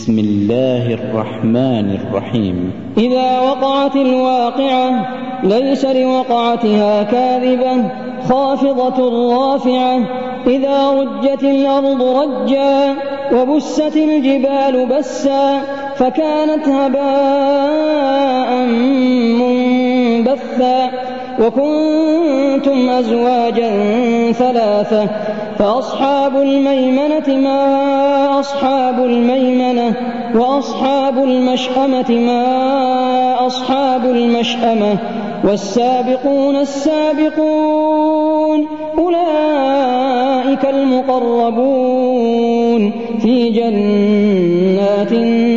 بسم الله الرحمن الرحيم. إذا وقعت الواقعة ليس لوقعتها كاذبة خافضة رافعة. إذا رجت الأرض رجا وبست الجبال بسا فكانت هباء منبثا. وكنتم أزواجا ثلاثة فأصحاب الميمنة ما أصحاب الميمنة وأصحاب المشأمة ما أصحاب المشأمة. والسابقون السابقون أولئك المقربون في جنات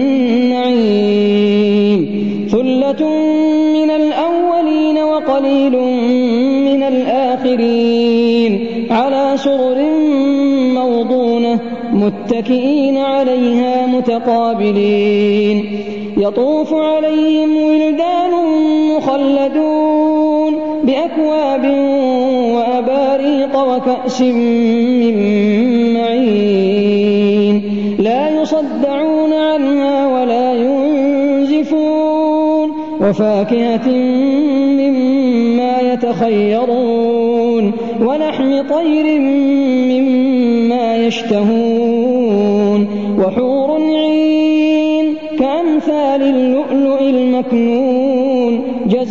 النعيم. ثلة من الأولين وقليل من الآخرين على سرر موضونة متكئين عليها متقابلين. يطوف عليهم ولدان مخلدون بأكواب وأباريق وكأس من معين لا يصدعون عنها ولا ينزفون. وفاكهة مما يتخيرون ولحم طير مما يشتهون. وحور عين كأمثال اللؤلؤ المكنون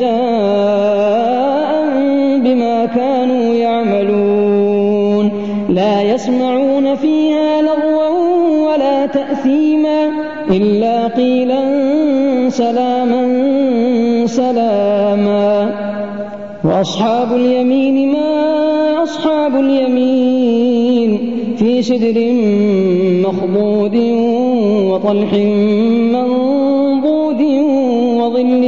جزاء بما كانوا يعملون. لا يسمعون فيها لغوا ولا تأثيما إلا قيلا سلاما سلاما. وأصحاب اليمين ما أصحاب اليمين في سدر مخضود وطلح منضود وظل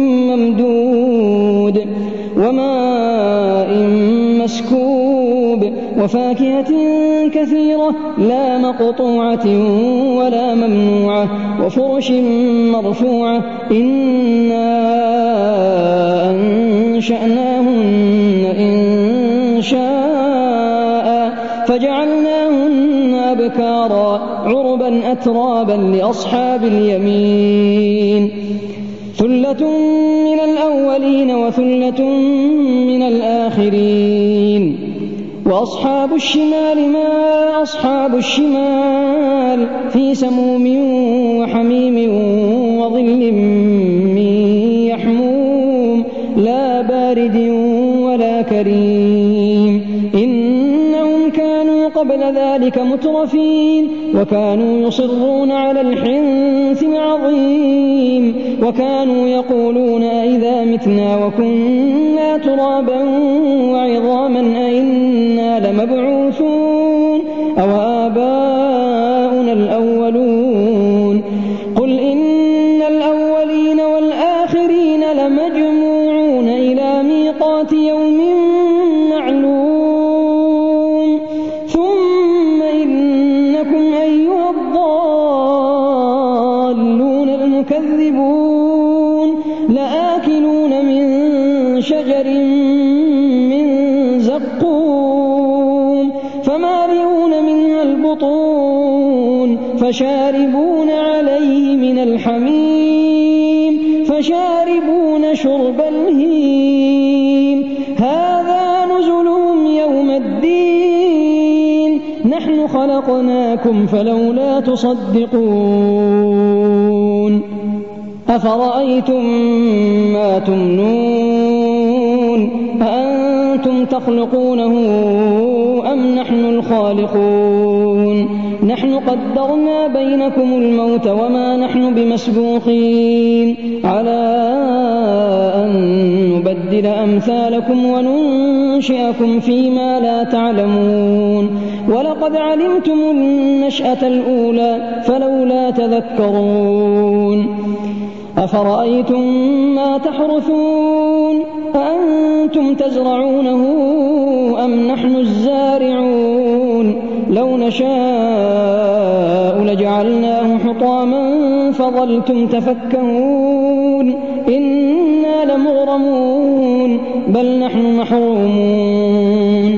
ممدود وماء مسكوب. وفاكهة كثيرة لا مقطوعة ولا ممنوعة. وفرش مرفوعة. إنا أنشأناهن إنشاء فجعلناهن أبكارا عربا أترابا لأصحاب اليمين. ثلة من الأولين وثلة من الآخرين. وأصحاب الشمال ما أصحاب الشمال في سموم وحميم وظل من يحموم لا بارد ولا كريم. إنهم كانوا قبل ذلك مترفين وكانوا يصرون على الحنث العظيم وكانوا يقولون أئذا متنا وكنا ترابا وعظاما أئنا لمبعوثون أو آباؤنا الأولون. قل إن الأولين والآخرين لمجموعون إلى ميقات يوم معلوم. ثم إنكم أيها الضالون المكذبون لآكلون من شجر من زقوم فمالئون منها البطون فشاربون عليه من الحميم فشاربون شرب الهيم. هذا نزلهم يوم الدين نحن خلقناكم فلولا تصدقون. أفرأيتم ما تمنون أأنتم تخلقونه أم نحن الخالقون. نحن قدرنا بينكم الموت وما نحن بمسبوقين على أن نبدل أمثالكم وننشئكم فيما لا تعلمون. ولقد علمتم النشأة الأولى فلولا تذكرون. أفرأيتم ما تحرثون أأنتم تزرعونه أم نحن الزارعون. لو نشاء لجعلناه حطاما فظلتم تفكهون. إنا لمغرمون بل نحن محرومون.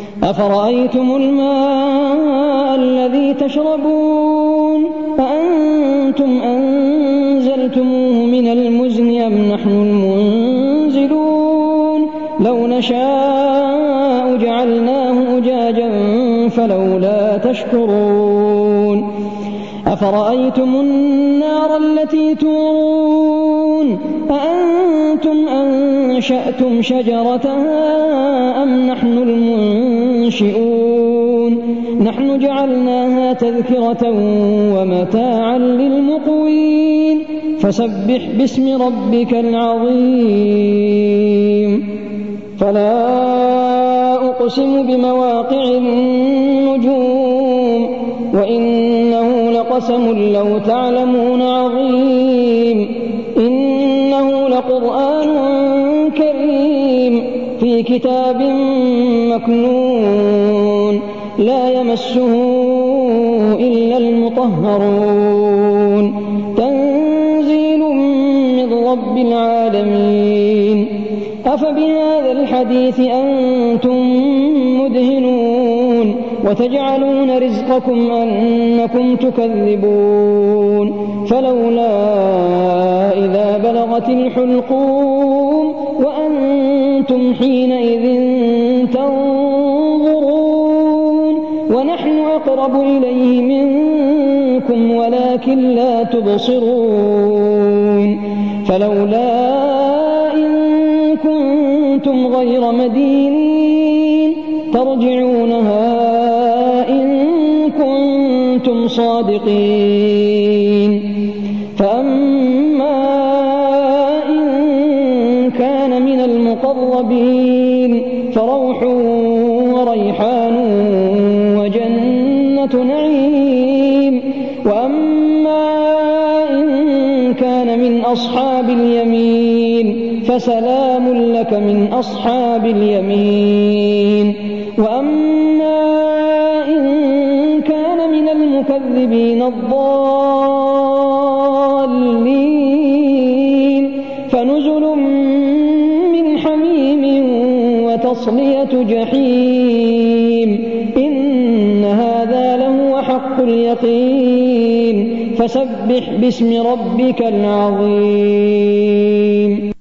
أفرأيتم الماء الذي تشربون أأنتم أأنتم أنزلتموه من المزن أم نحن المنزلون لو نشاء جعلناه أجاجا فلولا تشكرون أفرأيتم النار التي تورون أأنتم أنشأتم شجرتها أم نحن المنشئون نحن جعلناها تذكرة ومتاعا للمقوين فسبح باسم ربك العظيم فلا أقسم بمواقع النجوم وإنه لقسم لو تعلمون عظيم إنه لقرآن كريم في كتاب مكنون لا يمسه إلا المطهرون تنزيل من رب العالمين أفبهذا الحديث أنتم مدهنون وتجعلون رزقكم أنكم تكذبون فلولا إذا بلغت الحلقوم وأنتم حينئذ تنظرون ونحن أقرب إليه منكم ولكن لا تبصرون فلولا إن كنتم غير مدينين ترجعونها إن كنتم صادقين فأما إن كان من المقربين فروح وريحان وجنة نعيم وأما إن كان من أصحاب اليمين فسلام لك من أصحاب اليمين وأما إن كان من المكذبين الضالين فنزل من حميم وتصلية جحيم إن هذا لهو حق اليقين فسبح باسم ربك العظيم